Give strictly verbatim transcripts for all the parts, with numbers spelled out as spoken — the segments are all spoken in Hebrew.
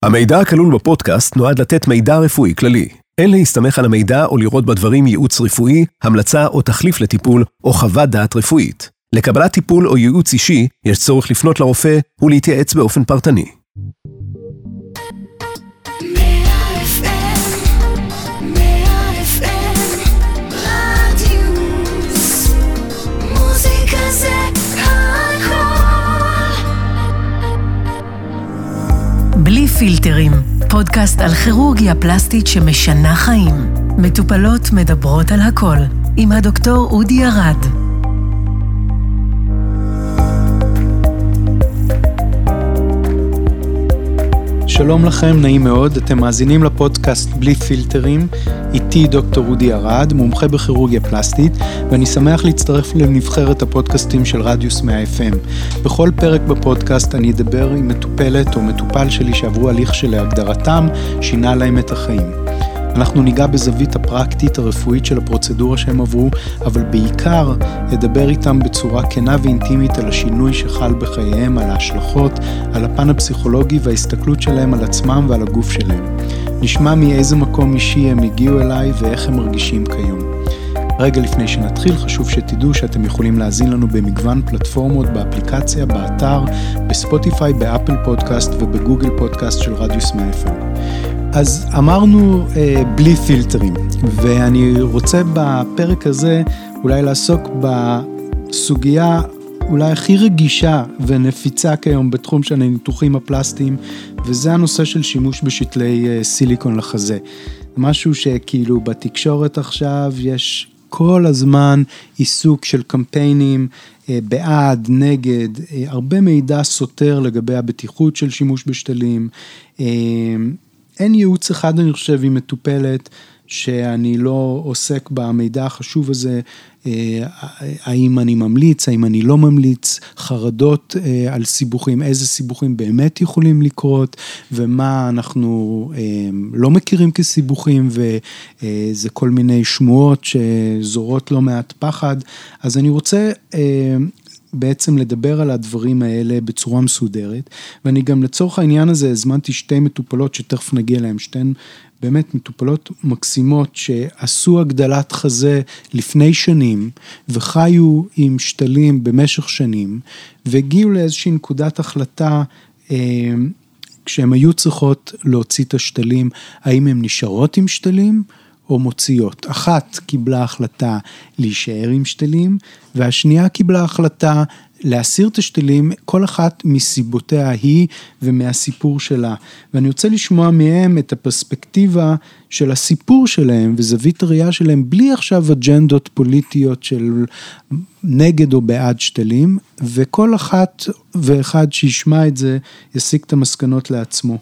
המידע הכלול בפודקאסט נועד לתת מידע רפואי כללי. אין להסתמך על המידע או לראות בדברים ייעוץ רפואי, המלצה או תחליף לטיפול או חוות דעת רפואית. לקבלת טיפול או ייעוץ אישי, יש צורך לפנות לרופא ולהתייעץ באופן פרטני. בלי פילטרים, פודקאסט על כירורגיה פלסטית שמשנה חיים. מטופלות מדברות על הכל, עם הדוקטור אודי ארד. שלום לכם, נעים מאוד, אתם מאזינים לפודקאסט בלי פילטרים, איתי דוקטור אודי ארד, מומחה בכירורגיה פלסטית, ואני שמח להצטרף לנבחרת הפודקאסטים של רדיוס מאה אף אם. בכל פרק בפודקאסט אני אדבר עם מטופלת או מטופל שלי שעברו הליך שלהגדרתם שינה להם את החיים. אנחנו ניגע בזווית הפרקטית הרפואית של הפרוצדורה שהם עברו, אבל בעיקר אדבר איתם בצורה כנה ואינטימית על השינוי שחל בחייהם, על ההשלכות, על הפן הפסיכולוגי וההסתכלות שלהם על עצמם ועל הגוף שלהם. נשמע מאיזה מקום אישי הם הגיעו אליי ואיך הם מרגישים כיום. רגע לפני שנתחיל, חשוב שתדעו שאתם יכולים להזין לנו במגוון פלטפורמות, באפליקציה, באתר, בספוטיפיי, באפל פודקאסט ובגוגל פודקאסט של רדיוס מאה אף אם. אז אמרנו אה, בלי פילטרים, ואני רוצה בפרק הזה אולי לעסוק בסוגיה אולי הכי רגישה ונפיצה כיום בתחום של הניתוחים הפלסטיים, וזה הנושא של שימוש בשתלי אה, סיליקון לחזה. משהו שכאילו בתקשורת עכשיו יש כל הזמן עיסוק של קמפיינים אה, בעד, נגד, אה, הרבה מידע סותר לגבי הבטיחות של שימוש בשתלים, אה, אין ייעוץ אחד, אני חושב, עם מטופלת, שאני לא עוסק במידע החשוב הזה, האם אני ממליץ, האם אני לא ממליץ, חרדות על סיבוכים, איזה סיבוכים באמת יכולים לקרות, ומה אנחנו לא מכירים כסיבוכים, וזה כל מיני שמועות שזורות לא מעט פחד. אז אני רוצה בעצם לדבר על הדברים האלה בצורה מסודרת, ואני גם לצורך העניין הזה הזמנתי שתי מטופלות שתכף נגיע להם, שתיהן באמת מטופלות מקסימות שעשו הגדלת חזה לפני שנים, וחיו עם שתלים במשך שנים, והגיעו לאיזושהי נקודת החלטה, אה, כשהם היו צריכות להוציא את השתלים, האם הם נשארות עם שתלים, או מוציאות. אחת קיבלה החלטה להישאר עם שתלים, והשנייה קיבלה החלטה להסיר את השתלים, כל אחת מסיבותיה היא ומהסיפור שלה. ואני רוצה לשמוע מהם את הפרספקטיבה של הסיפור שלהם, וזווית הראייה שלהם, בלי עכשיו אג'נדות פוליטיות של נגד או בעד שתלים, וכל אחת ואחד שישמע את זה, יסיק את המסקנות לעצמו.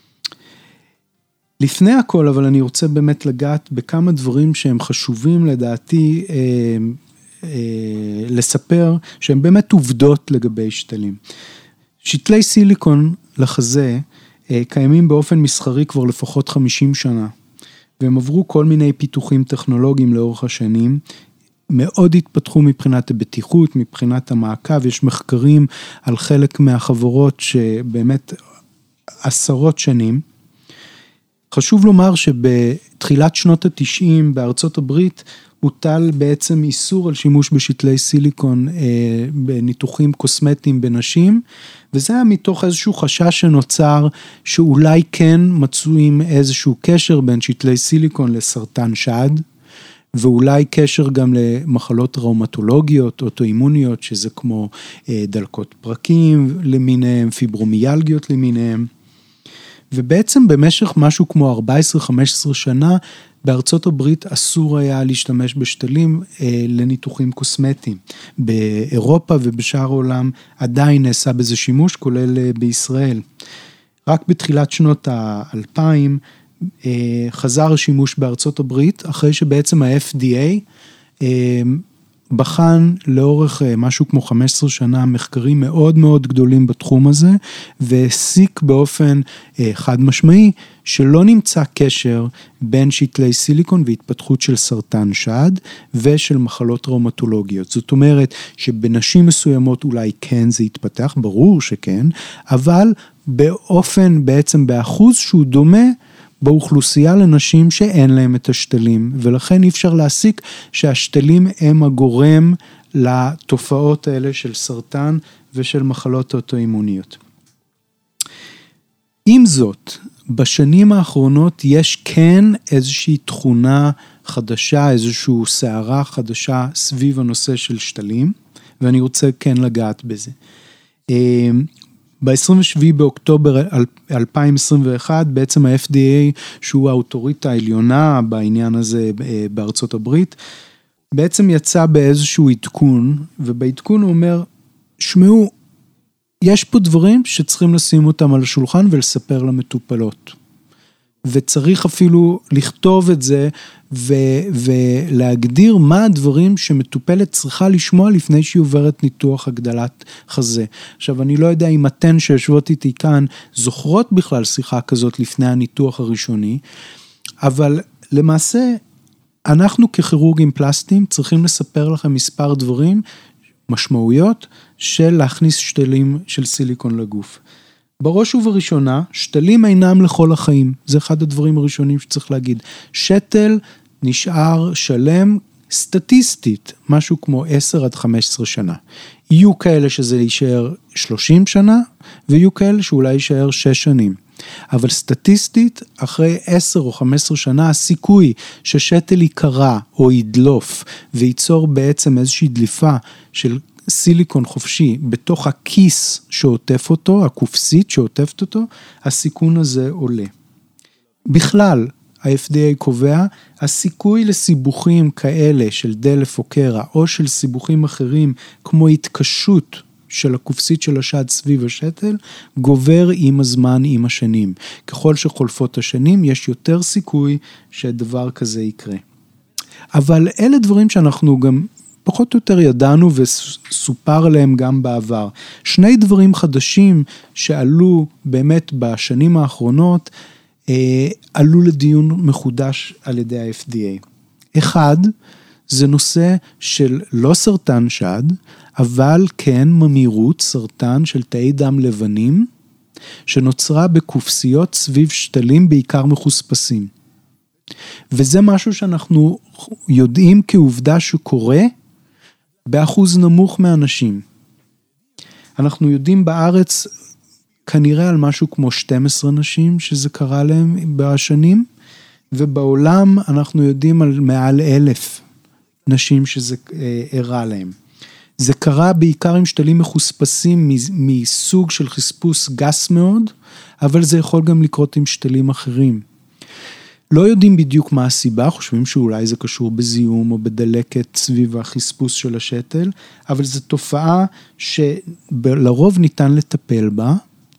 לפני הכל, אבל אני רוצה באמת לגעת בכמה דברים שהם חשובים לדעתי אה, אה, לספר, שהם באמת עובדות לגבי שתלים. שתלי סיליקון לחזה אה, קיימים באופן מסחרי כבר לפחות חמישים שנה, והם עברו כל מיני פיתוחים טכנולוגיים לאורך השנים, מאוד התפתחו מבחינת הבטיחות, מבחינת המעקב, יש מחקרים על חלק מהחברות שבאמת עשרות שנים, חשוב לומר שבתחילת שנות התשעים בארצות הברית הוטל בעצם איסור על שימוש בשתלי סיליקון אה, בניתוחים קוסמטיים בנשים, וזה היה מתוך איזשהו חשש שנוצר שאולי כן מצויים איזשהו קשר בין שתלי סיליקון לסרטן שד, ואולי קשר גם למחלות ראומטולוגיות, אוטואימוניות, שזה כמו אה, דלקות פרקים למיניהם, פיברומיאלגיות למיניהם, ובעצם במשך משהו כמו ארבע עשרה חמש עשרה שנה, בארצות הברית אסור היה להשתמש בשתלים אה, לניתוחים קוסמטיים. באירופה ובשאר העולם עדיין נעשה בזה שימוש, כולל אה, בישראל. רק בתחילת שנות האלפיים אה, חזר השימוש בארצות הברית, אחרי שבעצם ה-אף די איי אה, בחן לאורך משהו כמו חמש עשרה שנה מחקרים מאוד מאוד גדולים בתחום הזה, והסיק באופן חד משמעי שלא נמצא קשר בין שתלי סיליקון והתפתחות של סרטן שד ושל מחלות ראומטולוגיות. זאת אומרת שבנשים מסוימות אולי כן זה יתפתח, ברור שכן, אבל באופן בעצם באחוז שהוא דומה באוכלוסייה לנשים שאין להם את השתלים, ולכן אי אפשר להסיק שהשתלים הם הגורם לתופעות האלה של סרטן ושל מחלות אוטואימוניות. עם זאת, בשנים האחרונות יש כן איזושהי תכונה חדשה, איזושהי שערה חדשה סביב הנושא של שתלים, ואני רוצה כן לגעת בזה. ב-עשרים ושבעה באוקטובר אלפיים עשרים ואחת, בעצם ה-אף די איי, שהוא האוטוריטה העליונה בעניין הזה בארצות הברית, בעצם יצא באיזשהו עדכון, ובעדכון הוא אומר, שמעו, יש פה דברים שצריכים לשים אותם על השולחן ולספר למטופלות. וצריך אפילו לכתוב את זה ו- ולהגדיר מה הדברים שמטופלת צריכה לשמוע לפני שהיא עוברת ניתוח הגדלת חזה. עכשיו אני לא יודע אם אתן שיושבות איתי כאן זוכרות בכלל שיחה כזאת לפני הניתוח הראשוני, אבל למעשה אנחנו ככירורגים פלסטיים צריכים לספר לכם מספר דברים, משמעויות של להכניס שתלים של סיליקון לגוף. בראש ובראשונה, שתלים אינם לכל החיים, זה אחד הדברים הראשונים שצריך להגיד. שתל נשאר שלם סטטיסטית, משהו כמו עשר עד חמש עשרה שנה. יהיו כאלה שזה יישאר שלושים שנה, ויהיו כאלה שאולי יישאר שש שנים. אבל סטטיסטית, אחרי עשר או חמש עשרה שנה, הסיכוי ששתל יקרה או ידלוף, וייצור בעצם איזושהי דליפה של סיליקון חופשי בתוך הכיס שעוטף אותו, הקופסית שעוטפת אותו, הסיכון הזה עולה. בכלל, ה-אף די איי קובע, הסיכוי לסיבוכים כאלה של דלף או קרע, או של סיבוכים אחרים, כמו התקשות של הקופסית של השד סביב השתל, גובר עם הזמן, עם השנים. ככל שחולפות השנים, יש יותר סיכוי שדבר כזה יקרה. אבל אלה דברים שאנחנו גם פחות או יותר ידענו וסופר עליהם גם בעבר. שני דברים חדשים שעלו באמת בשנים האחרונות, אה, עלו לדיון מחודש על ידי ה-אף די איי. אחד, זה נושא של לא סרטן שד, אבל כן ממהירות סרטן של תאי דם לבנים, שנוצרה בקופסיות סביב שתלים בעיקר מחוספסים. וזה משהו שאנחנו יודעים כעובדה שקורה, באחוז נמוך מאנשים. אנחנו יודעים בארץ כנראה על משהו כמו שתים עשרה נשים שזה קרה להם בשנים, ובעולם אנחנו יודעים על מעל אלף נשים שזה אירע להם. זה קרה בעיקר עם שתלים מחוספסים מסוג של חספוס גס מאוד, אבל זה יכול גם לקרות עם שתלים אחרים. לא יודעים בדיוק מה הסיבה, חושבים שאולי זה קשור בזיהום או בדלקת סביב החספוס של השתל, אבל זו תופעה שלרוב ניתן לטפל בה,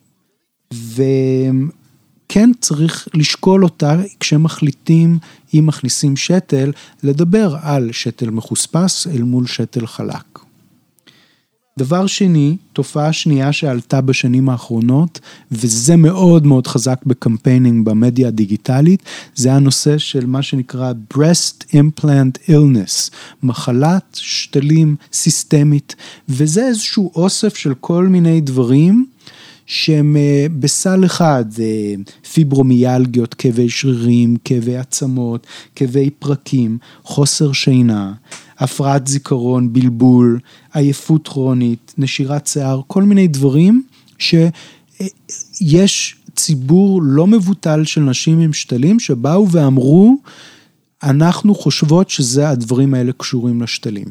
וכן צריך לשקול אותה כשמחליטים, אם מכניסים שתל, לדבר על שתל מחוספס אל מול שתל חלק. דבר שני, תופעה שנייה שעלתה בשנים האחרונות, וזה מאוד מאוד חזק בקמפיינינג במדיה הדיגיטלית, זה הנושא של מה שנקרא breast implant illness, מחלת שתלים סיסטמית, וזה איזשהו אוסף של כל מיני דברים, שהם בסל אחד, פיברומיאלגיות, כאבי שרירים, כאבי עצמות, כאבי פרקים, חוסר שינה, הפרעת זיכרון, בלבול, עייפות כרונית, נשירת שיער, כל מיני דברים שיש ציבור לא מבוטל של נשים עם שתלים שבאו ואמרו, אנחנו חושבות שזה הדברים האלה קשורים לשתלים.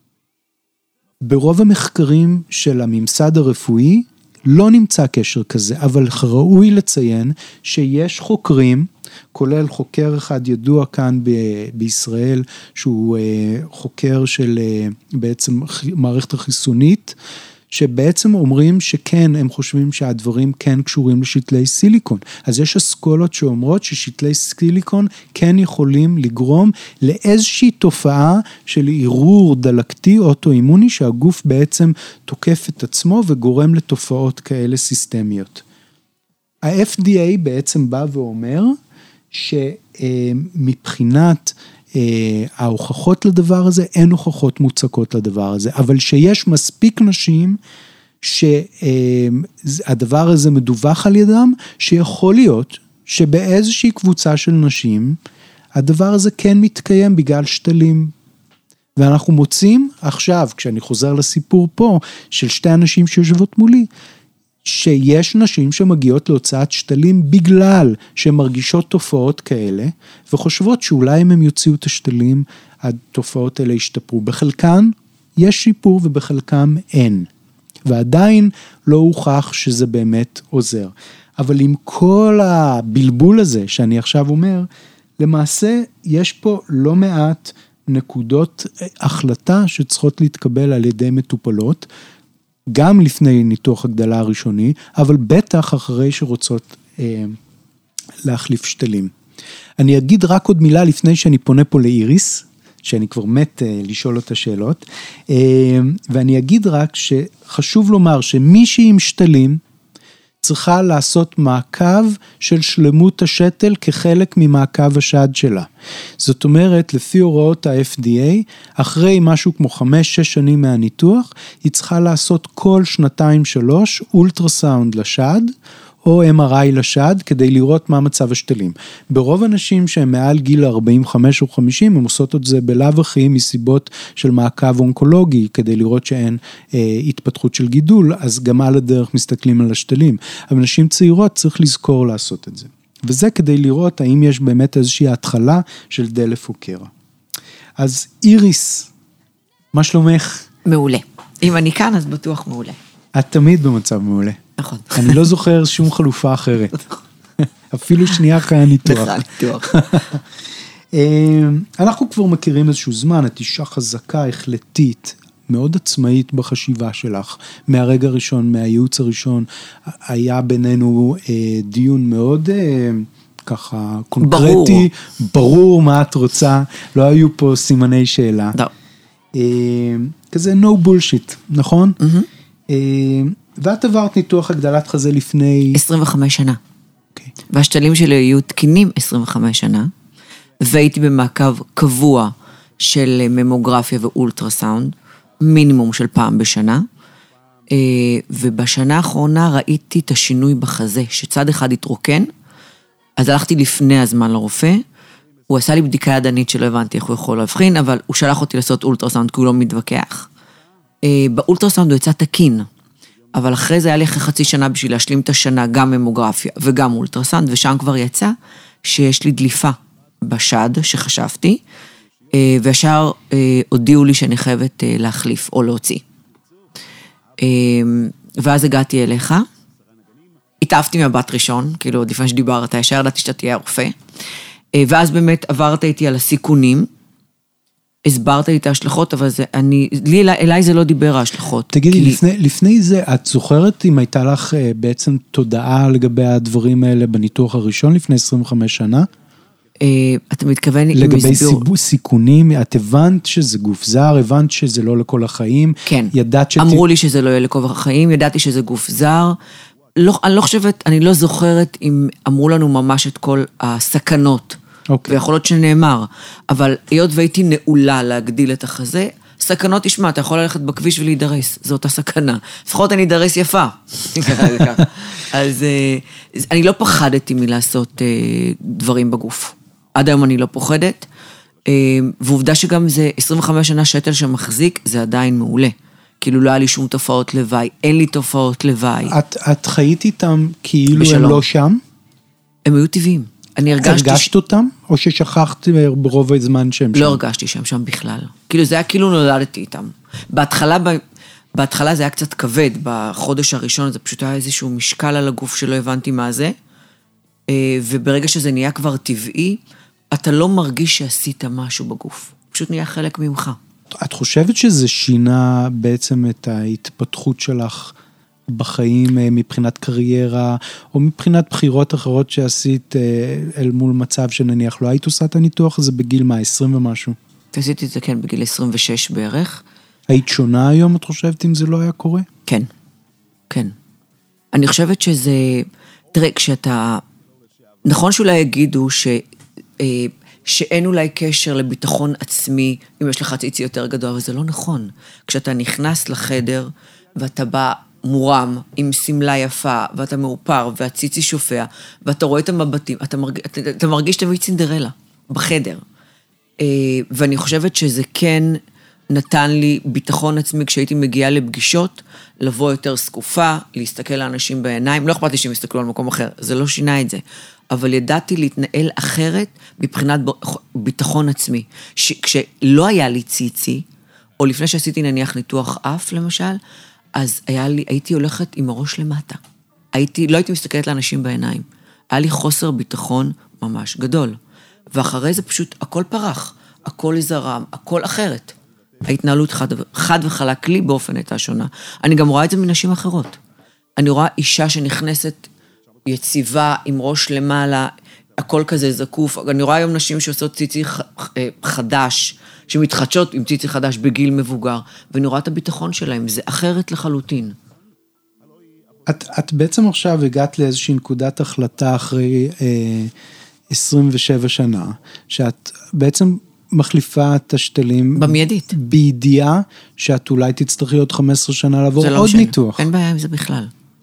ברוב המחקרים של הממסד הרפואי לא נמצא קשר כזה, אבל ראוי לציין שיש חוקרים, כולל חוקר אחד ידוע כאן ב- בישראל, שהוא חוקר של בעצם מערכת החיסונית, שבעצם אומרים שכן, הם חושבים שהדברים כן קשורים לשתלי סיליקון. אז יש אסכולות שאומרות ששתלי סיליקון כן יכולים לגרום לאיזושהי תופעה של עירור דלקתי אוטואימוני, שהגוף בעצם תוקף את עצמו וגורם לתופעות כאלה סיסטמיות. ה-אף די איי בעצם בא ואומר שמבחינת ההוכחות לדבר הזה, אין הוכחות מוצקות לדבר הזה, אבל שיש מספיק נשים שהדבר הזה מדווח על ידם, שיכול להיות שבאיזושהי קבוצה של נשים, הדבר הזה כן מתקיים בגלל שתלים. ואנחנו מוצאים עכשיו, כשאני חוזר לסיפור פה, של שתי אנשים שיושבות מולי, שיש נשים שמגיעות להוצאת שתלים בגלל שהן מרגישות תופעות כאלה, וחושבות שאולי אם הם יוציאו את השתלים, התופעות האלה ישתפרו. בחלקן יש שיפור ובחלקם אין. ועדיין לא הוכח שזה באמת עוזר. אבל עם כל הבלבול הזה שאני עכשיו אומר, למעשה יש פה לא מעט נקודות החלטה שצריכות להתקבל על ידי מטופלות, גם לפני ניתוח הגדלה הראשוני, אבל בטח אחרי שרוצות אה, להחליף שתלים. אני אגיד רק עוד מילה לפני שאני פונה פה לאיריס, שאני כבר מת אה, לשאול אותה שאלות, אה, ואני אגיד רק שחשוב לומר שמישהי עם שתלים, צריכה לעשות מעקב של שלמות השתל כחלק ממעקב השד שלה. זאת אומרת, לפי הוראות ה-אף די איי, אחרי משהו כמו חמש, שש שנים מהניתוח, היא צריכה לעשות כל שנתיים שלוש אולטרסאונד לשד, או אם אר איי לשד, כדי לראות מה מצב השתלים. ברוב אנשים שהם מעל גיל ארבעים וחמש או חמישים, הם עושות את זה בלאו הכי מסיבות של מעקב אונקולוגי, כדי לראות שאין אה, התפתחות של גידול, אז גם על הדרך מסתכלים על השתלים. אבל נשים צעירות צריך לזכור לעשות את זה. וזה כדי לראות האם יש באמת איזושהי התחלה של דלף או קרע. אז איריס, מה שלומך? מעולה. אם אני כאן, אז בטוח מעולה. את תמיד במצב מעולה. נכון. אני לא זוכר שום חלופה אחרת. אפילו שנייה אחרי הניתוח. בכלל ניתוח. אנחנו כבר מכירים איזשהו זמן, את אישה חזקה, החלטית, מאוד עצמאית בחשיבה שלך, מהרגע הראשון, מהייעוץ הראשון, היה בינינו דיון מאוד ככה קונקרטי, ברור מה את רוצה, לא היו פה סימני שאלה. לא. כזה no bullshit, נכון? ואת עברת ניתוח הגדלת חזה לפני... עשרים וחמש שנה. אוקיי. והשתלים שלי היו תקינים עשרים וחמש שנה, והייתי במעקב קבוע של ממוגרפיה ואולטרסאונד, מינימום של פעם בשנה, ובשנה האחרונה ראיתי את השינוי בחזה, שצד אחד התרוקן, אז הלכתי לפני הזמן לרופא, הוא עשה לי בדיקה ידנית שלא הבנתי איך הוא יכול להבחין, אבל הוא שלח אותי לעשות אולטרסאונד, כי הוא לא מתווכח. באולטרסאונד הוא יצא תקין, אבל אחרי זה היה לי אחרי חצי שנה בשביל להשלים את השנה, גם ממוגרפיה וגם אולטרסאונד, ושם כבר יצא שיש לי דליפה בשד שחשבתי, וישר הודיעו לי שאני חייבת להחליף או להוציא. ואז הגעתי אליך, התאהבתי מהבת ראשון, כאילו עוד לפני שדיברת, ישר ידעתי שאתה תהיה הרופא, ואז באמת עברת איתי על הסיכונים, הסברת לי את ההשלכות, אבל זה, אני, לי, אליי זה לא דיבר ההשלכות. תגידי, כי... לפני, לפני זה, את זוכרת אם הייתה לך בעצם תודעה לגבי הדברים האלה בניתוח הראשון, לפני עשרים וחמש שנה? אתה מתכוון... לגבי סיבו, סיכונים, את הבנת שזה גוף זר, הבנת שזה לא לכל החיים? כן. ידעת שת... אמרו לי שזה לא יהיה לכל החיים, ידעתי שזה גוף זר, לא, אני לא חושבת, אני לא זוכרת אם אמרו לנו ממש את כל הסכנות, אוקיי. ויכול להיות שנאמר, אבל היות והייתי נעולה להגדיל את החזה, סכנות תשמע, אתה יכול ללכת בכביש ולהידרס, זאת הסכנה. לפחות אני אדרס יפה. אז אני לא פחדתי מלעשות דברים בגוף. עד היום אני לא פוחדת, ועובדה שגם זה עשרים וחמש שנה שתל שמחזיק, זה עדיין מעולה. כאילו לא היה לי שום תופעות לוואי, אין לי תופעות לוואי. את, את חיית איתם כאילו בשלום. הם לא שם? הם היו טבעיים. אני הרגשתי... הרגשת אותם? או ששכחת ברוב הזמן שהם שם? לא הרגשתי שהם שם בכלל. כאילו זה היה כאילו נולדתי איתם. בהתחלה, בהתחלה זה היה קצת כבד, בחודש הראשון זה פשוט היה איזשהו משקל על הגוף שלא הבנתי מה זה, וברגע שזה נהיה כבר טבעי, אתה לא מרגיש שעשית משהו בגוף. פשוט נהיה חלק ממך. את חושבת שזה שינה בעצם את ההתפתחות שלך בחיים מבחינת קריירה, או מבחינת בחירות אחרות שעשית אל מול מצב שנניח לא היית עושה את הניתוח הזה בגיל מה, עשרים ומשהו? עשיתי את זה כן, בגיל עשרים ושש בערך. היית שונה היום, את חושבת, אם זה לא היה קורה? כן, כן. אני חושבת שזה, תראה, כשאתה, נכון שאולי יגידו ש, שאין אולי קשר לביטחון עצמי, אם יש לך ציצי יותר גדול, אבל זה לא נכון. כשאתה נכנס לחדר, ואתה בא מורם, עם סמלה יפה, ואתה מאופר, והציצי שופע, ואתה רואה את המבטים, אתה מרגיש, אתה, אתה מרגיש תמיד צינדרלה, בחדר. ואני חושבת שזה כן נתן לי ביטחון עצמי כשהייתי מגיעה לפגישות, לבוא יותר סקופה, להסתכל לאנשים בעיניים, לא אכפת לי שהם יסתכלו על מקום אחר, זה לא שינה את זה, אבל ידעתי להתנהל אחרת מבחינת ביטחון עצמי. כשלא היה לי ציצי, או לפני שעשיתי נניח ניתוח אף למשל, אז היה לי, הייתי הולכת עם הראש למטה. הייתי, לא הייתי מסתכלת לאנשים בעיניים. היה לי חוסר ביטחון ממש גדול. ואחרי זה פשוט הכל פרח, הכל זרם, הכל אחרת. ההתנהלות חד, חד וחלק לי באופן הייתה שונה. אני גם רואה את זה מנשים אחרות. אני רואה אישה שנכנסת יציבה עם ראש למעלה, הכל כזה זקוף. אני רואה היום נשים שעושות ציצי חדש, שמתחדשות עם ציצי חדש בגיל מבוגר, ואני רואה את הביטחון שלהם, זה אחרת לחלוטין. את, את בעצם עכשיו הגעת לאיזושהי נקודת החלטה אחרי אה, עשרים ושבע שנה, שאת בעצם מחליפה את השתלים. במיידית. בידיעה שאת אולי תצטרכי עוד חמש עשרה שנה לעבור עוד לא ניתוח. אין בעיה עם זה בכלל.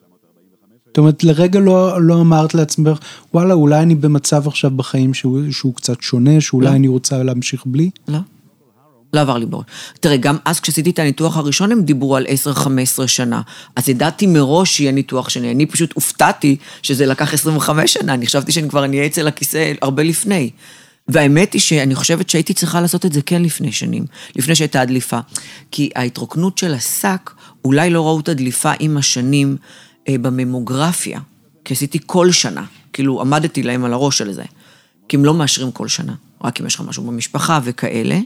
זאת אומרת, לרגע לא, לא אמרת לעצמך, וואלה, אולי אני במצב עכשיו בחיים שהוא, שהוא קצת שונה, שאולי לא. אני רוצה להמשיך בלי? לא. לא עבר לי בראש. תראה, גם אז כשעשיתי את הניתוח הראשון, הם דיברו על עשר חמש עשרה שנה. אז ידעתי מראש שיהיה ניתוח שני. אני פשוט הופתעתי שזה לקח עשרים וחמש שנה. אני חשבתי שאני כבר נהיה אצל הכיסא הרבה לפני. והאמת היא שאני חושבת שהייתי צריכה לעשות את זה כן לפני שנים, לפני שהייתה הדליפה. כי ההתרוקנות של השק, אולי לא ראו את הדליפה עם השנים אה, בממוגרפיה. כי עשיתי כל שנה. כאילו, עמדתי להם על הראש של זה. כי הם לא מאשרים כל שנה. רק אם יש לך משהו במשפחה וכאלה.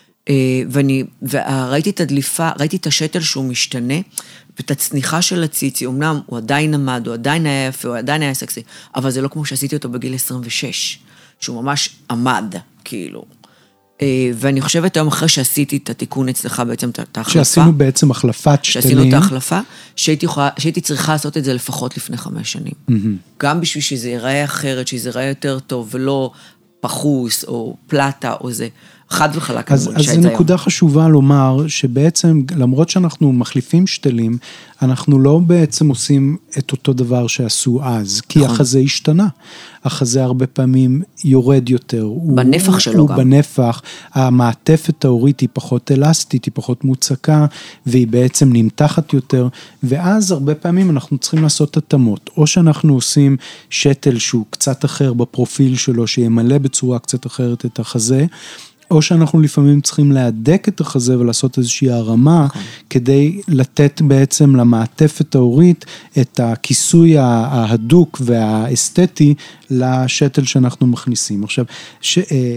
ואני, וראיתי את הדליפה, ראיתי את השטל שהוא משתנה, ואת הצניחה של הציצי, אמנם הוא עדיין עמד, הוא עדיין היה יפה, הוא עדיין היה סקסי, אבל זה לא כמו שעשיתי אותו בגיל עשרים ושש, שהוא ממש עמד, כאילו. ואני חושבת היום אחרי שעשיתי את התיקון אצלך בעצם, את ההחלפה. שעשינו בעצם החלפת שתלים. שעשינו את ההחלפה, שהייתי, יכולה, שהייתי צריכה לעשות את זה לפחות לפני חמש שנים. Mm-hmm. גם בשביל שזה ייראה אחרת, שזה ייראה יותר טוב, ולא פחוס או פלטה או זה. חד וחלק. אז, אז זו נקודה חשובה לומר, שבעצם, למרות שאנחנו מחליפים שתלים, אנחנו לא בעצם עושים את אותו דבר שעשו אז, כי נכון. החזה השתנה. החזה הרבה פעמים יורד יותר. בנפח הוא, שלו הוא גם. בנפח, המעטפת ההורית היא פחות אלסטית, היא פחות מוצקה, והיא בעצם נמתחת יותר, ואז הרבה פעמים אנחנו צריכים לעשות התאמות, או שאנחנו עושים שתל שהוא קצת אחר בפרופיל שלו, שימלא בצורה קצת אחרת את החזה, או שאנחנו לפעמים צריכים להדק את החזה ולעשות איזושהי הרמה, okay. כדי לתת בעצם למעטפת ההורית את הכיסוי ההדוק והאסתטי לשתל שאנחנו מכניסים. עכשיו, ש,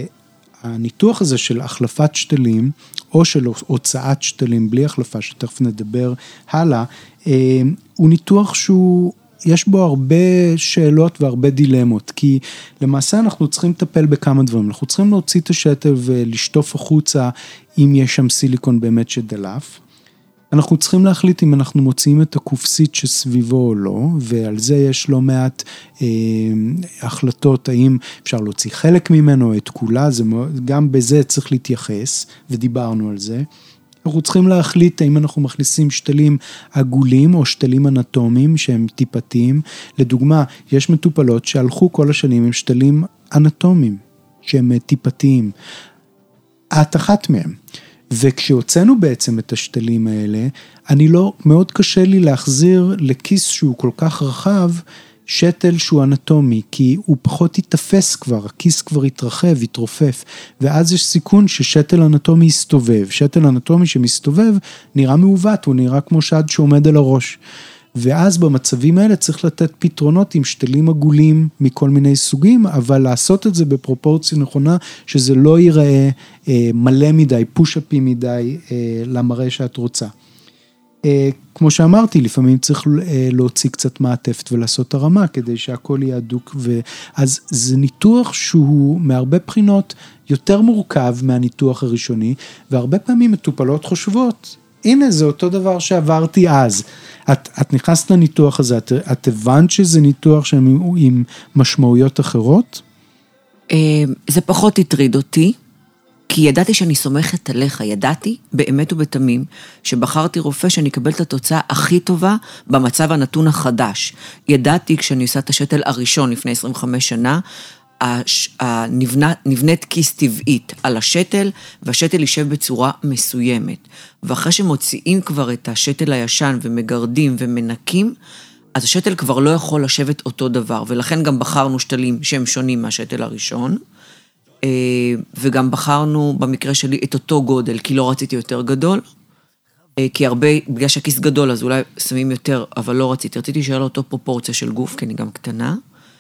הניתוח הזה של החלפת שתלים, או של הוצאת שתלים בלי החלפה, שתכף נדבר הלאה, הוא ניתוח שהוא יש בו הרבה שאלות והרבה דילמות, כי למעשה אנחנו צריכים לטפל בכמה דברים, אנחנו צריכים להוציא את השתל ולשטוף החוצה, אם יש שם סיליקון באמת שדלף, אנחנו צריכים להחליט אם אנחנו מוציאים את הקופסית שסביבו או לא, ועל זה יש לא מעט אה, החלטות, האם אפשר להוציא חלק ממנו, את כולה, זה, גם בזה צריך להתייחס, ודיברנו על זה, אנחנו צריכים להחליט האם אנחנו מכניסים שתלים עגולים או שתלים אנטומיים שהם טיפתיים. לדוגמה, יש מטופלות שהלכו כל השנים עם שתלים אנטומיים שהם טיפתיים. את אחת מהם. וכשהוצאנו בעצם את השתלים האלה, אני לא, מאוד קשה לי להחזיר לכיס שהוא כל כך רחב, שתל שהוא אנטומי, כי הוא פחות יתפס כבר, הכיס כבר יתרחב, יתרופף, ואז יש סיכון ששתל אנטומי יסתובב, שתל אנטומי שמסתובב נראה מעוות, הוא נראה כמו שד שעומד על הראש, ואז במצבים האלה צריך לתת פתרונות עם שתלים עגולים מכל מיני סוגים, אבל לעשות את זה בפרופורציה נכונה, שזה לא ייראה אה, מלא מדי, פוש-אפי מדי אה, למראה שאת רוצה. אה, כמו שאמרתי, לפעמים צריך אה, להוציא קצת מעטפת ולעשות הרמה, כדי שהכל יהיה הדוק, ואז זה ניתוח שהוא מהרבה בחינות יותר מורכב מהניתוח הראשוני, והרבה פעמים מטופלות חושבות, הנה זה אותו דבר שעברתי אז. את, את נכנסת לניתוח הזה, את, את הבנת שזה ניתוח שהם עם משמעויות אחרות? זה פחות הטריד אותי, כי ידעתי שאני סומכת עליך, ידעתי באמת ובתמים, שבחרתי רופא שאני אקבל את התוצאה הכי טובה במצב הנתון החדש. ידעתי כשאני עושה את השתל הראשון לפני עשרים וחמש שנה, נבנית כיס טבעית על השתל, והשתל יישב בצורה מסוימת. ואחרי שמוציאים כבר את השתל הישן ומגרדים ומנקים, אז השתל כבר לא יכול לשבת אותו דבר, ולכן גם בחרנו שתלים שהם שונים מהשתל הראשון, וגם בחרנו במקרה שלי את אותו גודל, כי לא רציתי יותר גדול, כי הרבה, בגלל שהכיס גדול, אז אולי שמים יותר, אבל לא רציתי, רציתי שיהיה לו אותו פרופורציה של גוף, כי אני גם קטנה.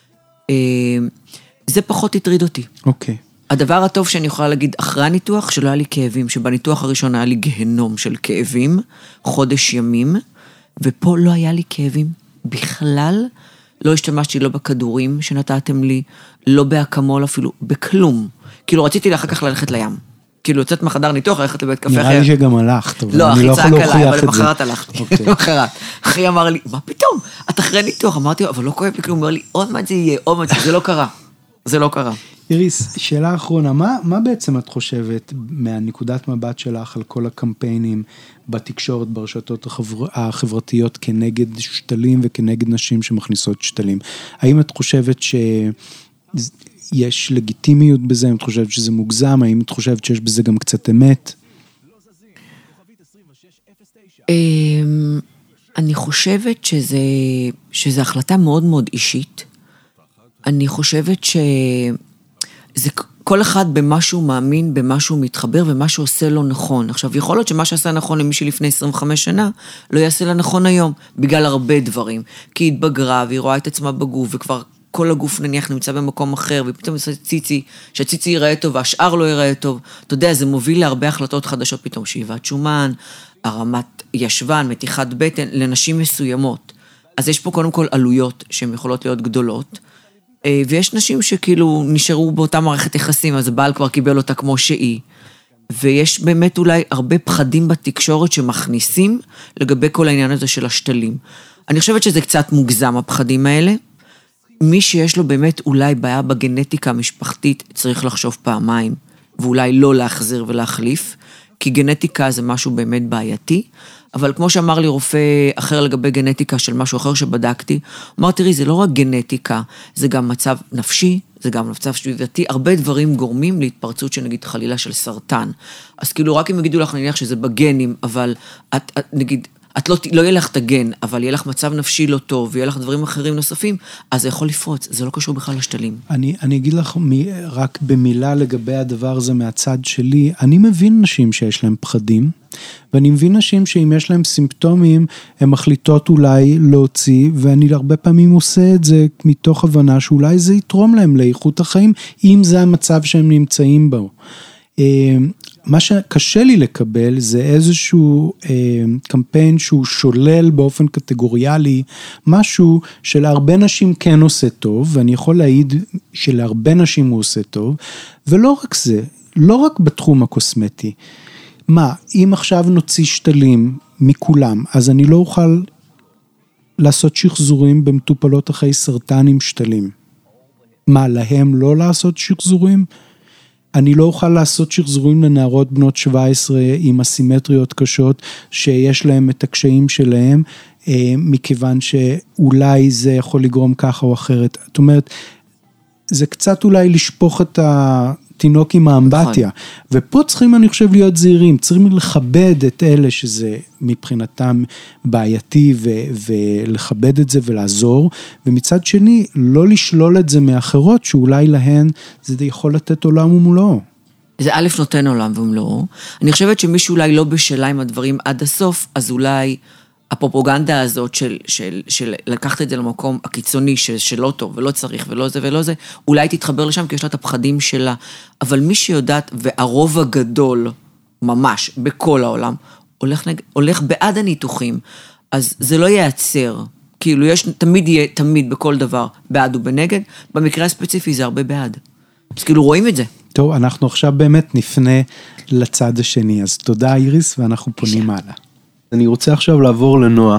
זה פחות הטריד אותי. אוקיי. הדבר הטוב שאני יכולה להגיד אחרי הניתוח, שלא היה לי כאבים, שבניתוח הראשון היה לי גהנום של כאבים, חודש ימים, ופה לא היה לי כאבים בכלל, לא השתמשתי לא בכדורים שנתתם לי, לא בהקמול אפילו, בכלום. כאילו רציתי אחר כך ללכת לים. כאילו יוצאת מחדר ניתוח, ללכת לבית קפה אחר. נראה לי שגם הלכת, אבל לא, אני לא יכול להוכיח את זה. לא, אחי צעק עליי, אבל למחרת הלכתי. למחרת. אחי אמר לי, מה פתאום? את אחרי ניתוח. אמרתי, אבל לא כואב לי כלום. הוא אומר לי, עוד מעט זה יהיה, עוד מעט זה לא קרה. זה לא קרה. איריס, שאלה אחרונה, מה, מה בעצם את חושבת מהנקודת מבט שלך על כל הקמפיינים בתקשורת, ברשתות החבר... החברתיות כנגד שתלים וכנגד נשים שמכניסות שתלים? האם את חושבת שיש לגיטימיות בזה? האם את חושבת שזה מוגזם? האם את חושבת שיש בזה גם קצת אמת? אני חושבת שזה, שזה החלטה מאוד מאוד אישית. אני חושבת שזה כל אחד במשהו מאמין, במשהו מתחבר, ומשהו עושה לו נכון. עכשיו, יכול להיות שמה שעשה נכון למישהי לפני עשרים וחמש שנה, לא יעשה לה נכון היום, בגלל הרבה דברים. כי היא התבגרה, והיא רואה את עצמה בגוף, וכבר כל הגוף נניח נמצא במקום אחר, ופתאום עושה ציצי, שהציצי ייראה טוב, והשאר לא ייראה טוב. אתה יודע, זה מוביל להרבה החלטות חדשות, פתאום שאיבת שומן, הרמת ישבן, מתיחת בטן, לנשים מסוימות. אז יש פה קודם כל עלויות שהן יכולות להיות גדולות, ויש נשים שכאילו נשארו באותה מערכת יחסים, אז הבעל כבר קיבל אותה כמו שהיא, ויש באמת אולי הרבה פחדים בתקשורת שמכניסים לגבי כל העניין הזה של השתלים. אני חושבת שזה קצת מוגזם, הפחדים האלה. מי שיש לו באמת אולי בעיה בגנטיקה המשפחתית, צריך לחשוב פעמיים, ואולי לא להחזיר ולהחליף, כי גנטיקה זה משהו באמת בעייתי, אבל כמו שאמר לי רופא אחר לגבי גנטיקה של משהו אחר שבדקתי, אמר, תראי, זה לא רק גנטיקה, זה גם מצב נפשי, זה גם מצב סביבתי, הרבה דברים גורמים להתפרצות שנגיד חלילה של סרטן. אז כאילו רק אם יגידו לך, נניח שזה בגנים, אבל את, את נגיד, את לא, לא יהיה לך את הגן, אבל יהיה לך מצב נפשי לא טוב, ויהיה לך דברים אחרים נוספים, אז זה יכול לפרוץ, זה לא קשור בכלל לשתלים. אני, אני אגיד לך מ, רק במילה לגבי הדבר הזה מהצד שלי, אני מבין נשים שיש להם פחדים, ואני מבין נשים שאם יש להם סימפטומים, הן מחליטות אולי להוציא, ואני הרבה פעמים עושה את זה מתוך הבנה שאולי זה יתרום להם לאיכות החיים, אם זה המצב שהם נמצאים בו. מה שקשה לי לקבל זה איזשהו קמפיין שהוא שולל באופן קטגוריאלי, משהו שלהרבה נשים כן עושה טוב, ואני יכול להעיד שלהרבה נשים הוא עושה טוב, ולא רק זה, לא רק בתחום הקוסמטי. מה, אם עכשיו נוציא שתלים מכולם, אז אני לא אוכל לעשות שחזורים במטופלות אחרי סרטן עם שתלים. מה, להם לא לעשות שחזורים? אני לא אוכל לעשות שחזורים לנערות בנות שבע עשרה עם אסימטריות קשות, שיש להם את הקשיים שלהם, מכיוון שאולי זה יכול לגרום ככה או אחרת. זאת אומרת, זה קצת אולי לשפוך את התינוק עם האמבטיה, ופה צריכים, אני חושב, להיות זהירים, צריכים לכבד את אלה שזה מבחינתם בעייתי, ולכבד את זה ולעזור, ומצד שני, לא לשלול את זה מאחרות, שאולי להן זה יכול לתת עולם ומולו. זה א' נותן עולם ומולו. אני חושבת שמישהו אולי לא בשלה עם הדברים עד הסוף, אז אולי הפרופוגנדה הזאת של, של, של לקחת את זה למקום הקיצוני, של, שלא טוב ולא צריך ולא זה ולא זה, אולי תתחבר לשם כי יש לה את הפחדים שלה, אבל מי שיודעת, והרוב הגדול, ממש, בכל העולם, הולך, נג... הולך בעד הניתוחים, אז זה לא ייעצר, כאילו יש, תמיד יהיה, תמיד בכל דבר, בעד ובנגד, במקרה הספציפי זה הרבה בעד. אז כאילו רואים את זה. טוב, אנחנו עכשיו באמת נפנה לצד השני, אז תודה איריס, ואנחנו פונים הלאה. אני רוצה עכשיו לעבור לנועה,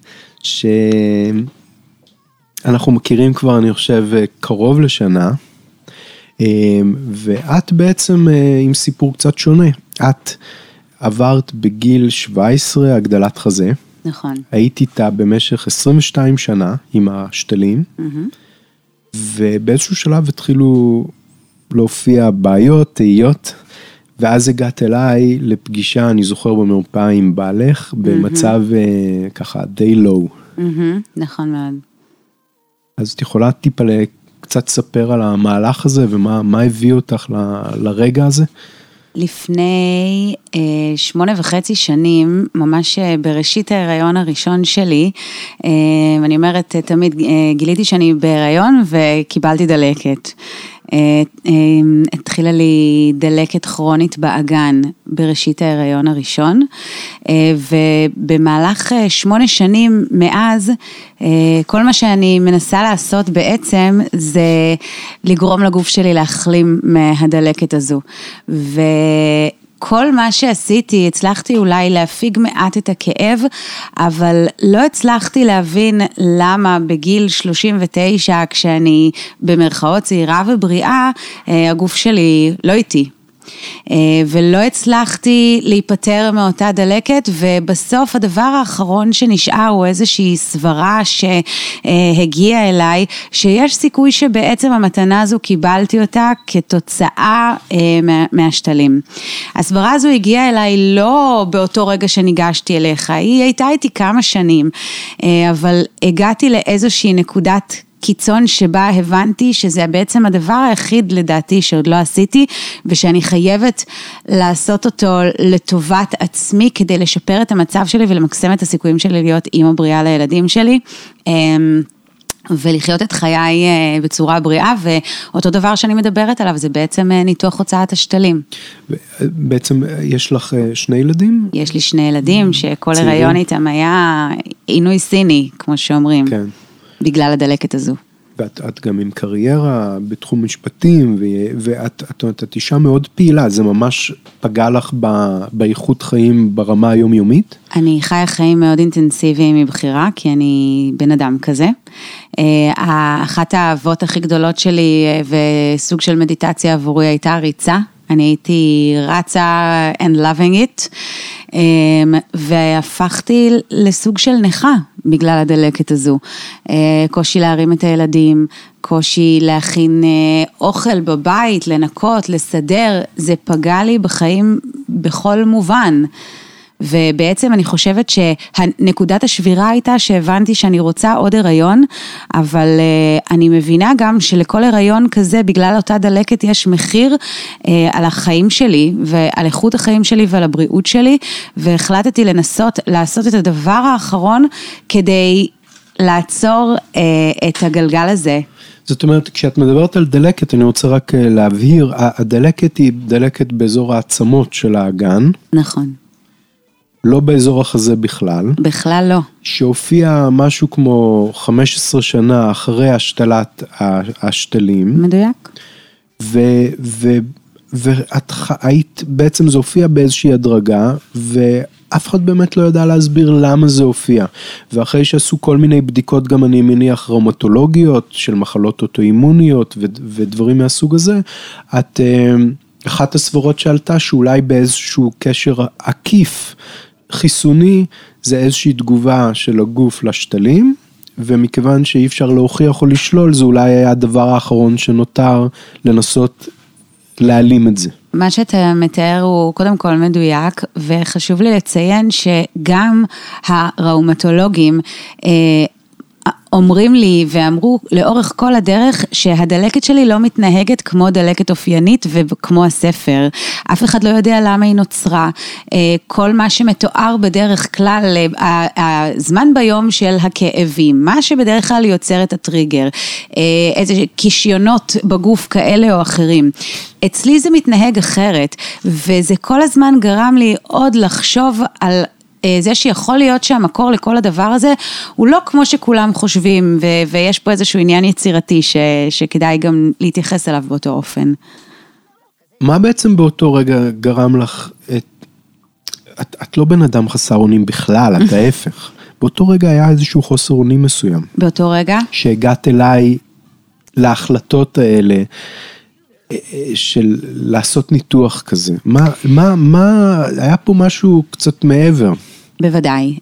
שאנחנו מכירים כבר, אני חושב, קרוב לשנה, ואת בעצם עם סיפור קצת שונה. את עברת בגיל שבע עשרה הגדלת חזה. נכון. היית איתה במשך עשרים ושתיים שנה עם השתלים, ובאיזשהו שלב התחילו להופיע בעיות, תהיות, ואז הגעת אליי לפגישה, אני זוכר במרפאה עם בעלך, במצב ככה די לואו. נכון מאוד. אז את יכולה טיפה קצת ספר על המהלך הזה, ומה הביא אותך לרגע הזה? לפני אה, שמונה וחצי שנים, ממש בראשית ההיריון הראשון שלי, אה, אני אומרת, תמיד אה, גיליתי שאני בהיריון וקיבלתי דלקת. אה, אה, התחילה לי דלקת כרונית באגן בראשית ההיריון הראשון, אה, ובמהלך שמונה שנים מאז, אה, כל מה שאני מנסה לעשות בעצם, זה לגרום לגוף שלי להחלים מהדלקת הזו. ו... כל מה שעשיתי, הצלחתי אולי להפיג מעט את הכאב, אבל לא הצלחתי להבין למה בגיל שלושים ותשע, כשאני במרכאות צעירה ובריאה, הגוף שלי לא איתי. ולא הצלחתי להיפטר מאותה דלקת, ובסוף הדבר האחרון שנשאר הוא איזושהי סברה שהגיעה אליי, שיש סיכוי שבעצם המתנה הזו קיבלתי אותה כתוצאה מהשתלים. הסברה הזו הגיעה אליי לא באותו רגע שניגשתי אליך, היא הייתה איתי כמה שנים, אבל הגעתי לאיזושהי נקודת קיצון שבה הבנתי שזה בעצם הדבר היחיד לדעתי שעוד לא עשיתי, ושאני חייבת לעשות אותו לטובת עצמי, כדי לשפר את המצב שלי ולמקסם את הסיכויים שלי להיות אימא בריאה לילדים שלי, ולחיות את חיי בצורה בריאה, ואותו דבר שאני מדברת עליו, זה בעצם ניתוח הוצאת השתלים. בעצם יש לך שני ילדים? יש לי שני ילדים, שכל הריון איתם היה עינוי סיני, כמו שאומרים. כן. בגלל הדלקת הזו. ואת את גם עם קריירה בתחום משפטים, ואת את, את, את אישה מאוד פעילה, זה ממש פגע לך ב, באיכות חיים ברמה היומיומית? אני חיה חיים מאוד אינטנסיביים מבחירה, כי אני בן אדם כזה. אחת האהבות הכי גדולות שלי, וסוג של מדיטציה עבורי, הייתה ריצה. אני הייתי רצה and loving it, והפכתי לסוג של נכה בגלל הדלקת הזו. קושי להרים את הילדים, קושי להכין אוכל בבית, לנקות, לסדר, זה פגע לי בחיים בכל מובן. ובעצם אני חושבת שהנקודת השבירה הייתה שהבנתי שאני רוצה עוד הריון, אבל אני מבינה גם שלכל הריון כזה, בגלל אותה דלקת, יש מחיר על החיים שלי, ועל איכות החיים שלי ועל הבריאות שלי, והחלטתי לנסות לעשות את הדבר האחרון, כדי לעצור את הגלגל הזה. זאת אומרת, כשאת מדברת על דלקת, אני רוצה רק להבהיר, הדלקת היא דלקת באזור העצמות של האגן. נכון. לא באזור החזה בכלל. בכלל לא. שהופיע משהו כמו חמש עשרה שנה אחרי השתלת השתלים. מדויק. ו, ו, ואת היית, בעצם זה הופיע באיזושהי הדרגה, ואף אחד באמת לא ידע להסביר למה זה הופיע. ואחרי שעשו כל מיני בדיקות, גם אני מניח ראומטולוגיות, של מחלות אוטואימוניות, ו, ודברים מהסוג הזה, את, אחת הסברות שעלתה, שאולי באיזשהו קשר עקיף, חיסוני, זה איזושהי תגובה של הגוף לשתלים, ומכיוון שאי אפשר להוכיח או לשלול, זה אולי היה הדבר האחרון שנותר לנסות להעלים את זה. מה שאתה מתאר הוא קודם כל מדויק, וחשוב לי לציין שגם הראומטולוגים, אומרים לי ואמרו לאורך כל הדרך שהדלקת שלי לא מתנהגת כמו דלקת אופיינית וכמו הספר. אף אחד לא יודע למה היא נוצרה. כל מה שמתואר בדרך כלל, הזמן ביום של הכאבים, מה שבדרך כלל יוצר את הטריגר, איזה קישיונות בגוף כאלה או אחרים. אצלי זה מתנהג אחרת, וזה כל הזמן גרם לי עוד לחשוב על זה שיכול להיות שהמקור לכל הדבר הזה, הוא לא כמו שכולם חושבים, ו- ויש פה איזשהו עניין יצירתי, ש- שכדאי גם להתייחס אליו באותו אופן. מה בעצם באותו רגע גרם לך את... את, את לא בן אדם חסר אונים בכלל, את ההפך. באותו רגע היה איזשהו חוסר אונים מסוים. באותו רגע? שהגעת אליי להחלטות האלה, של לעשות ניתוח כזה. מה, מה, מה, היה פה משהו קצת מעבר? בוודאי.